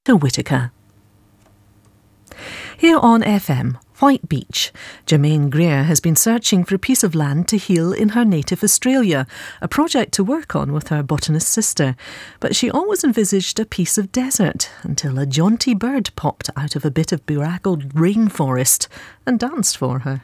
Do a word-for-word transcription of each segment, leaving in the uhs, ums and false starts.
to Whitaker. Here on F M, White Beach, Germaine Greer has been searching for a piece of land to heal in her native Australia, a project to work on with her botanist sister. But she always envisaged a piece of desert until a jaunty bird popped out of a bit of bedraggled rainforest and danced for her.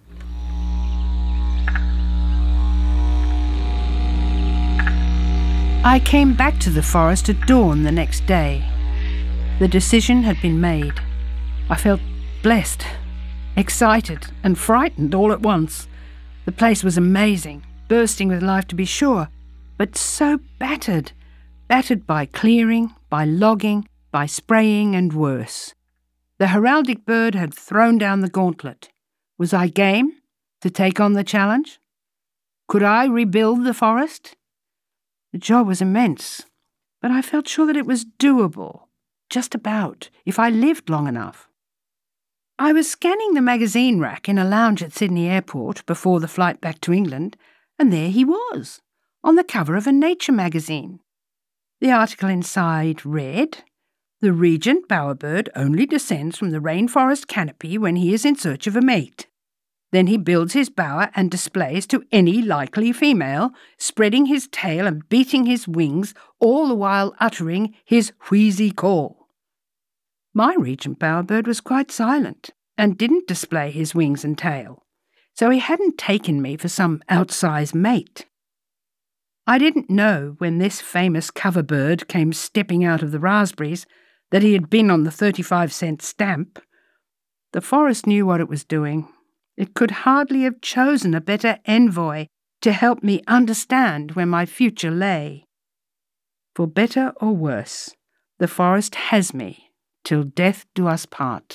I came back to the forest at dawn the next day. The decision had been made. I felt blessed, excited and frightened all at once. The place was amazing, bursting with life to be sure, but so battered, battered by clearing, by logging, by spraying and worse. The heraldic bird had thrown down the gauntlet. Was I game to take on the challenge? Could I rebuild the forest? The job was immense, but I felt sure that it was doable, just about, if I lived long enough. I was scanning the magazine rack in a lounge at Sydney Airport before the flight back to England, and there he was, on the cover of a nature magazine. The article inside read, "The regent bowerbird only descends from the rainforest canopy when he is in search of a mate. Then he builds his bower and displays to any likely female, spreading his tail and beating his wings, all the while uttering his wheezy call." My regent bowerbird was quite silent and didn't display his wings and tail, so he hadn't taken me for some outsized mate. I didn't know when this famous cover bird came stepping out of the raspberries that he had been on the thirty-five cent stamp. The forest knew what it was doing. It could hardly have chosen a better envoy to help me understand where my future lay. For better or worse, the forest has me, till death do us part.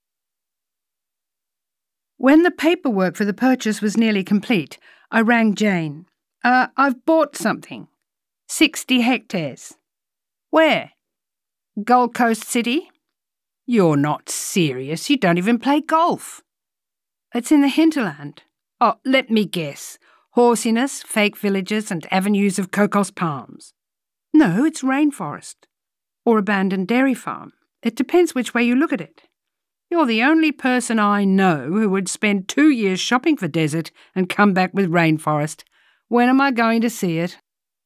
When the paperwork for the purchase was nearly complete, I rang Jane. Uh, I've bought something. Sixty hectares. Where? Gold Coast City? You're not serious. You don't even play golf. It's in the hinterland. Oh, let me guess. Horsiness, fake villages and avenues of cocos palms. No, it's rainforest. Or abandoned dairy farm. It depends which way you look at it. You're the only person I know who would spend two years shopping for desert and come back with rainforest. When am I going to see it?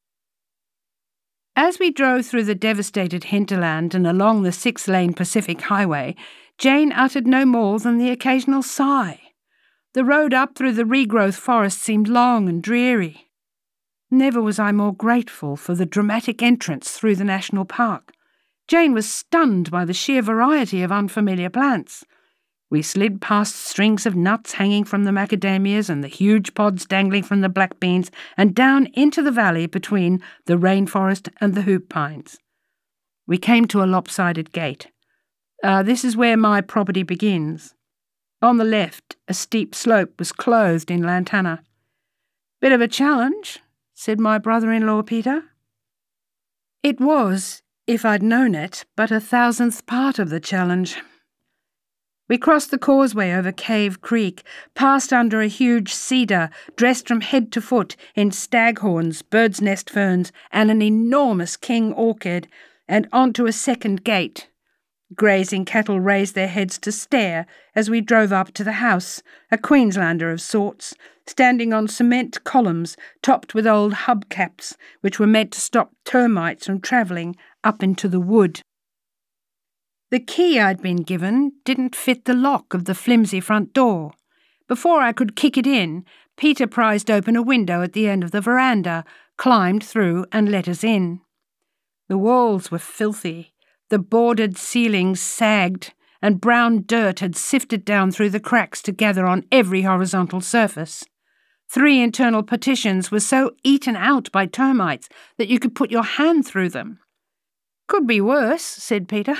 As we drove through the devastated hinterland and along the six-lane Pacific Highway, Jane uttered no more than the occasional sigh. The road up through the regrowth forest seemed long and dreary. Never was I more grateful for the dramatic entrance through the national park. Jane was stunned by the sheer variety of unfamiliar plants. We slid past strings of nuts hanging from the macadamias and the huge pods dangling from the black beans and down into the valley between the rainforest and the hoop pines. We came to a lopsided gate. Uh, this is where my property begins. On the left, a steep slope was clothed in lantana. "Bit of a challenge," said my brother-in-law Peter. It was, if I'd known it, but a thousandth part of the challenge. We crossed the causeway over Cave Creek, passed under a huge cedar, dressed from head to foot in staghorns, bird's nest ferns, and an enormous king orchid, and onto a second gate. Grazing cattle raised their heads to stare as we drove up to the house, a Queenslander of sorts, standing on cement columns topped with old hubcaps, which were meant to stop termites from travelling up into the wood. The key I'd been given didn't fit the lock of the flimsy front door. Before I could kick it in, Peter prized open a window at the end of the veranda, climbed through and let us in. The walls were filthy. The boarded ceilings sagged, and brown dirt had sifted down through the cracks to gather on every horizontal surface. Three internal partitions were so eaten out by termites that you could put your hand through them. "Could be worse," said Peter.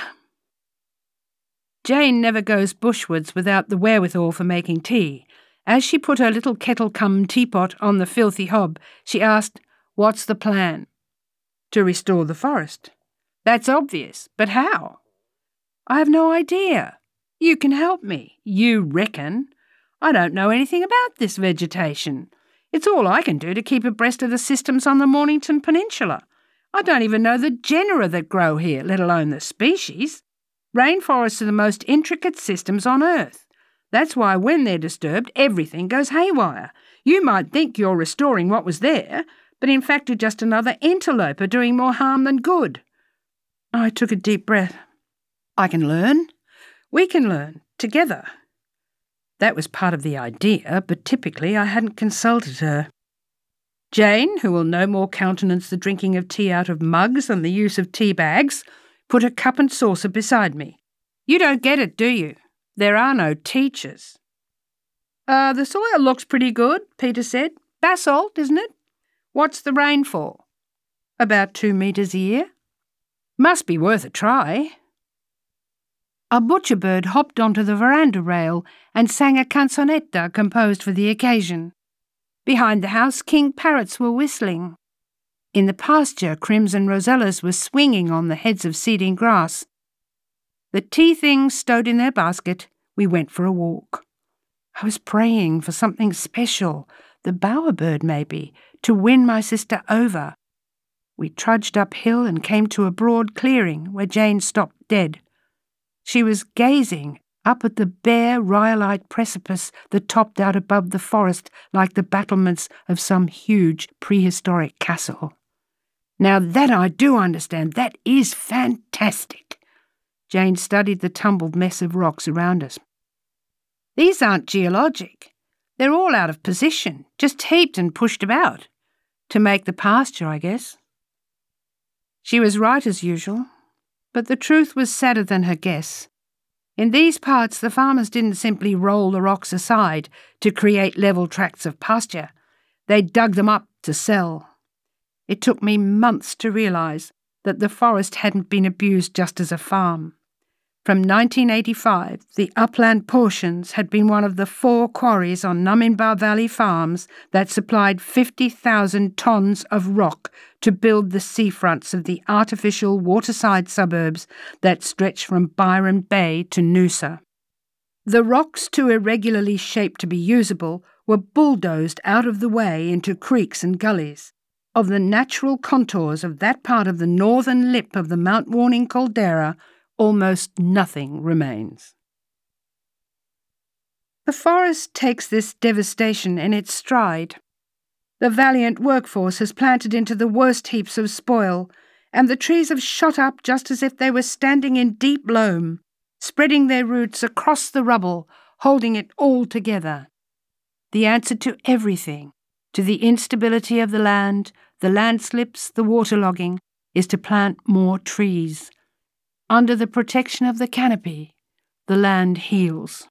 Jane never goes bushwards without the wherewithal for making tea. As she put her little kettle-cum teapot on the filthy hob, she asked, "What's the plan?" "To restore the forest." "That's obvious, but how?" "I have no idea. You can help me. You reckon. I don't know anything about this vegetation. It's all I can do to keep abreast of the systems on the Mornington Peninsula. I don't even know the genera that grow here, let alone the species. Rainforests are the most intricate systems on Earth. That's why when they're disturbed, everything goes haywire. You might think you're restoring what was there, but in fact you're just another interloper doing more harm than good. I took a deep breath. I can learn. We can learn, together. That was part of the idea, but typically I hadn't consulted her. Jane, who will no more countenance the drinking of tea out of mugs than the use of tea bags, put a cup and saucer beside me. You don't get it, do you? There are no teachers. Uh, the soil looks pretty good, Peter said. Basalt, isn't it? What's the rainfall? About two metres a year. Must be worth a try. A butcher bird hopped onto the veranda rail and sang a canzonetta composed for the occasion. Behind the house, king parrots were whistling. In the pasture, crimson rosellas were swinging on the heads of seeding grass. The tea things stowed in their basket, we went for a walk. I was praying for something special, the bowerbird maybe, to win my sister over. We trudged uphill and came to a broad clearing where Jane stopped dead. She was gazing up at the bare rhyolite precipice that topped out above the forest like the battlements of some huge prehistoric castle. Now that I do understand, that is fantastic. Jane studied the tumbled mess of rocks around us. These aren't geologic. They're all out of position, just heaped and pushed about. To make the pasture, I guess. She was right as usual, but the truth was sadder than her guess. In these parts, the farmers didn't simply roll the rocks aside to create level tracts of pasture. They dug them up to sell. It took me months to realise that the forest hadn't been abused just as a farm. From nineteen eighty-five, the upland portions had been one of the four quarries on Numinbah Valley farms that supplied fifty thousand tonnes of rock to build the seafronts of the artificial waterside suburbs that stretch from Byron Bay to Noosa. The rocks, too irregularly shaped to be usable, were bulldozed out of the way into creeks and gullies. Of the natural contours of that part of the northern lip of the Mount Warning caldera, almost nothing remains. The forest takes this devastation in its stride. The valiant workforce has planted into the worst heaps of spoil, and the trees have shot up just as if they were standing in deep loam, spreading their roots across the rubble, holding it all together. The answer to everything, to the instability of the land, the landslips, the waterlogging, is to plant more trees. Under the protection of the canopy, the land heals.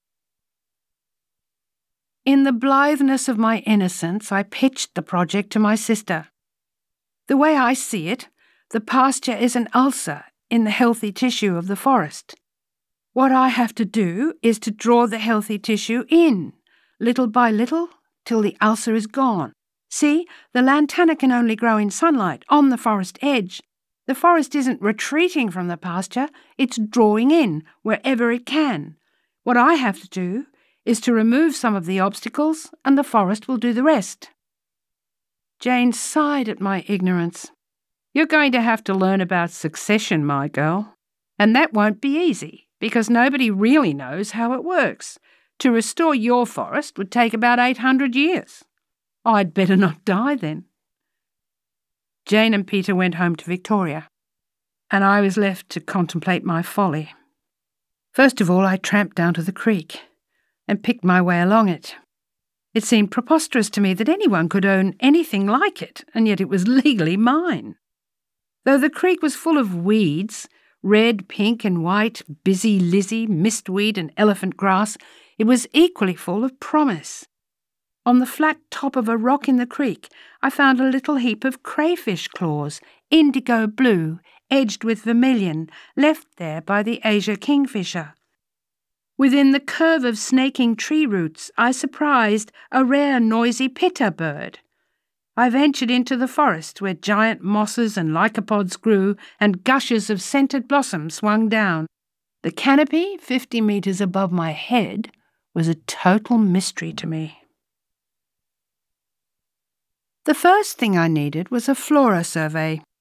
In the blitheness of my innocence, I pitched the project to my sister. The way I see it, the pasture is an ulcer in the healthy tissue of the forest. What I have to do is to draw the healthy tissue in, little by little, till the ulcer is gone. See, the lantana can only grow in sunlight, on the forest edge. The forest isn't retreating from the pasture, it's drawing in wherever it can. What I have to do is to remove some of the obstacles, and the forest will do the rest. Jane sighed at my ignorance. You're going to have to learn about succession, my girl. And that won't be easy, because nobody really knows how it works. To restore your forest would take about eight hundred years. I'd better not die then. Jane and Peter went home to Victoria, and I was left to contemplate my folly. First of all, I tramped down to the creek and picked my way along it. It seemed preposterous to me that anyone could own anything like it, and yet it was legally mine. Though the creek was full of weeds, red, pink and white, busy lizzie, mistweed and elephant grass, it was equally full of promise. On the flat top of a rock in the creek, I found a little heap of crayfish claws, indigo blue, edged with vermilion, left there by the Asia kingfisher. Within the curve of snaking tree roots, I surprised a rare noisy pitta bird. I ventured into the forest where giant mosses and lycopods grew and gushes of scented blossom swung down. The canopy, fifty metres above my head, was a total mystery to me. The first thing I needed was a flora survey.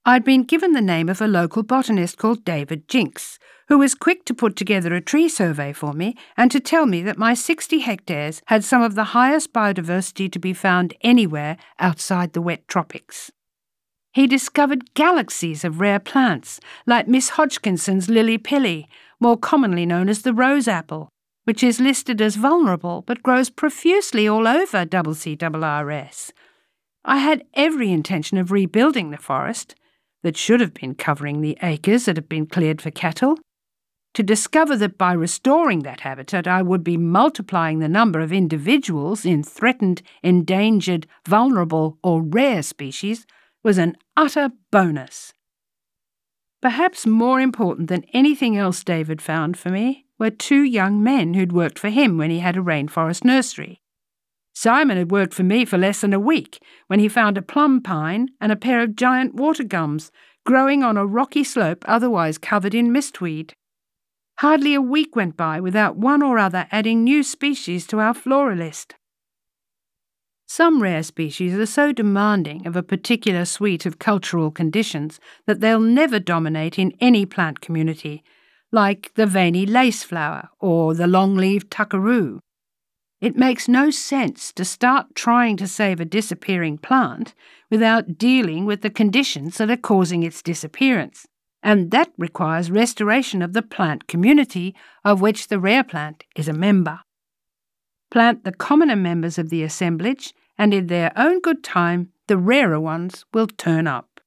I'd been given the name of a local botanist called David Jinks, who was quick to put together a tree survey for me and to tell me that my sixty hectares had some of the highest biodiversity to be found anywhere outside the wet tropics. He discovered galaxies of rare plants, like Miss Hodgkinson's lily-pilly, more commonly known as the rose apple, which is listed as vulnerable but grows profusely all over C C R R S. I had every intention of rebuilding the forest, that should have been covering the acres that have been cleared for cattle, to discover that by restoring that habitat I would be multiplying the number of individuals in threatened, endangered, vulnerable or rare species was an utter bonus. Perhaps more important than anything else David found for me were two young men who'd worked for him when he had a rainforest nursery. Simon had worked for me for less than a week when he found a plum pine and a pair of giant water gums growing on a rocky slope otherwise covered in mistweed. Hardly a week went by without one or other adding new species to our flora list. Some rare species are so demanding of a particular suite of cultural conditions that they'll never dominate in any plant community, like the veiny laceflower or the long-leaved tuckaroo. It makes no sense to start trying to save a disappearing plant without dealing with the conditions that are causing its disappearance, and that requires restoration of the plant community of which the rare plant is a member. Plant the commoner members of the assemblage, and in their own good time, the rarer ones will turn up.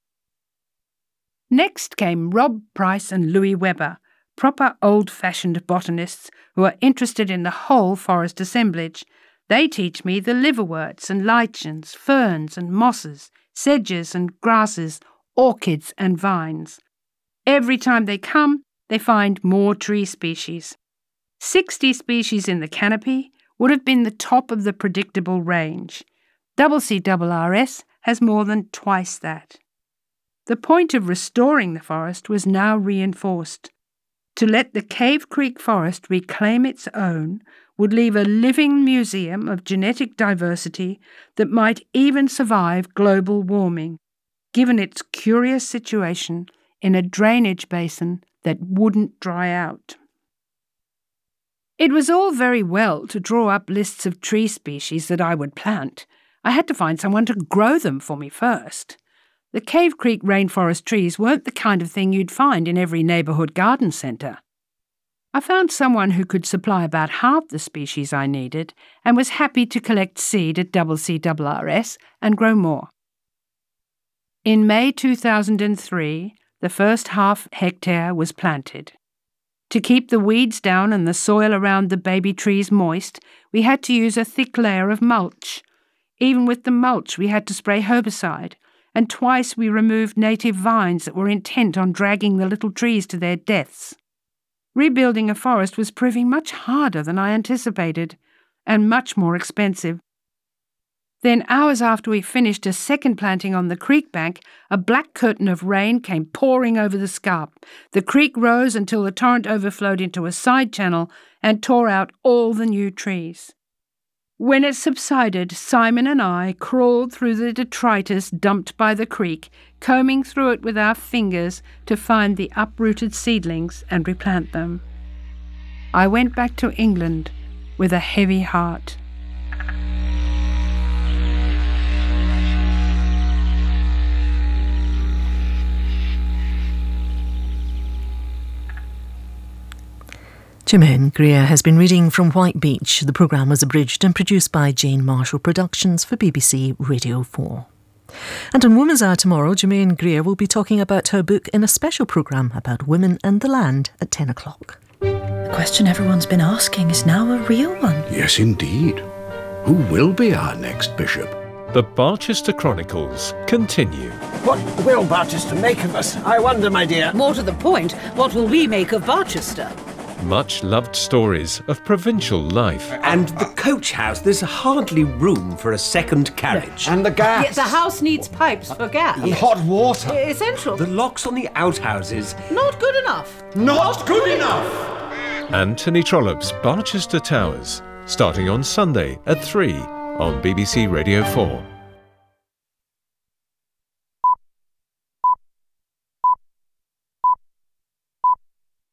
Next came Rob Price and Louis Weber, proper old-fashioned botanists who are interested in the whole forest assemblage. They teach me the liverworts and lichens, ferns and mosses, sedges and grasses, orchids and vines. Every time they come, they find more tree species. Sixty species in the canopy would have been the top of the predictable range. C C R R S has more than twice that. The point of restoring the forest was now reinforced. To let the Cave Creek forest reclaim its own would leave a living museum of genetic diversity that might even survive global warming, given its curious situation in a drainage basin that wouldn't dry out. It was all very well to draw up lists of tree species that I would plant. I had to find someone to grow them for me first. The Cave Creek rainforest trees weren't the kind of thing you'd find in every neighbourhood garden centre. I found someone who could supply about half the species I needed and was happy to collect seed at C C R R S and grow more. In May two thousand three, the first half hectare was planted. To keep the weeds down and the soil around the baby trees moist, we had to use a thick layer of mulch. Even with the mulch, we had to spray herbicide, and twice we removed native vines that were intent on dragging the little trees to their deaths. Rebuilding a forest was proving much harder than I anticipated, and much more expensive. Then, hours after we finished a second planting on the creek bank, a black curtain of rain came pouring over the scarp. The creek rose until the torrent overflowed into a side channel and tore out all the new trees. When it subsided, Simon and I crawled through the detritus dumped by the creek, combing through it with our fingers to find the uprooted seedlings and replant them. I went back to England with a heavy heart. Germaine Greer has been reading from White Beech. The programme was abridged and produced by Jane Marshall Productions for B B C Radio four. And on Women's Hour tomorrow, Germaine Greer will be talking about her book in a special programme about women and the land at ten o'clock. The question everyone's been asking is now a real one. Yes, indeed. Who will be our next bishop? The Barchester Chronicles continue. What will Barchester make of us? I wonder, my dear. More to the point, what will we make of Barchester? Much-loved stories of provincial life. And the coach house, there's hardly room for a second carriage. And the gas. Yes, the house needs pipes for gas. And hot water. Essential. The locks on the outhouses. Not good enough. Not good enough! Anthony Trollope's Barchester Towers, starting on Sunday at three on B B C Radio four.